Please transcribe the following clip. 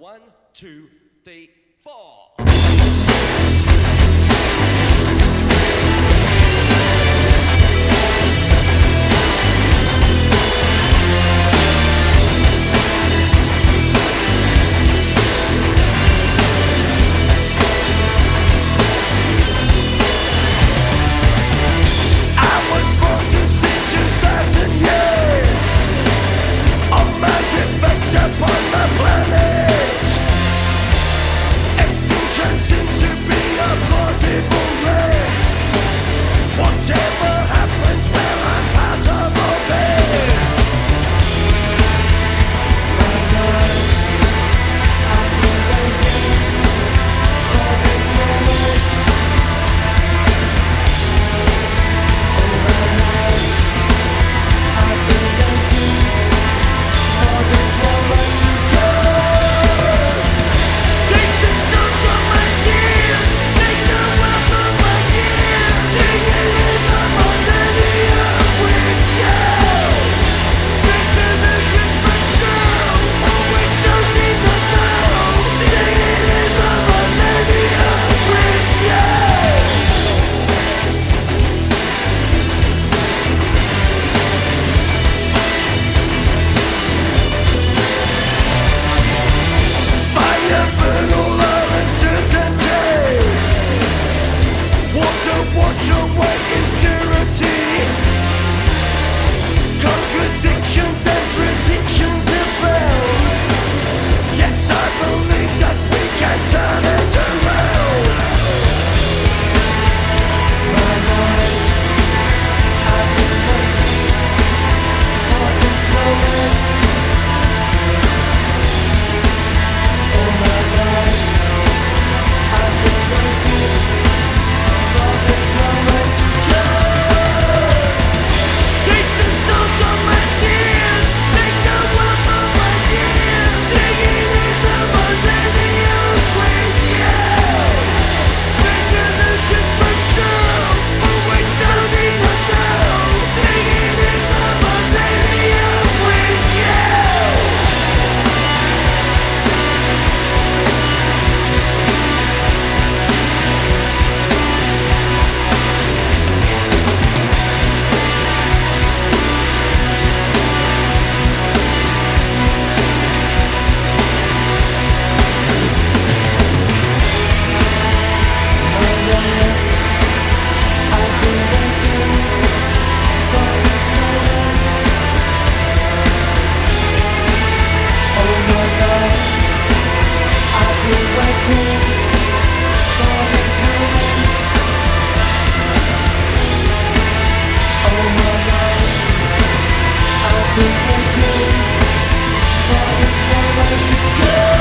1, 2, 3, 4. Upon the planet, extinction seems to be a plausible risk. Whatever happens, well, I'm part of all this. My life, I've been waiting for this moment. All my life, I've been waiting for this moment to come. Chasing songs of my tears, make the wealth of my years, singing in the millennium with you. It's an urgent but sure, always don't even know, singing in the millennium with you. Fire burn all our uncertainties. Water wash away impurities. Contradictions and predictions are found. Yes, I believe that we can turn it around. My life, I've been waiting for this moment. All my life, I've been waiting for this moment to come. Taste the salt of my tears, make the wealth of my years, singing in the millennium with you. It's an urgent but sure, always don't even know, singing in the millennium with you. I've been waiting for this moment. Oh my God, I've been waiting for this moment. Oh my God, I've been waiting for this moment to go.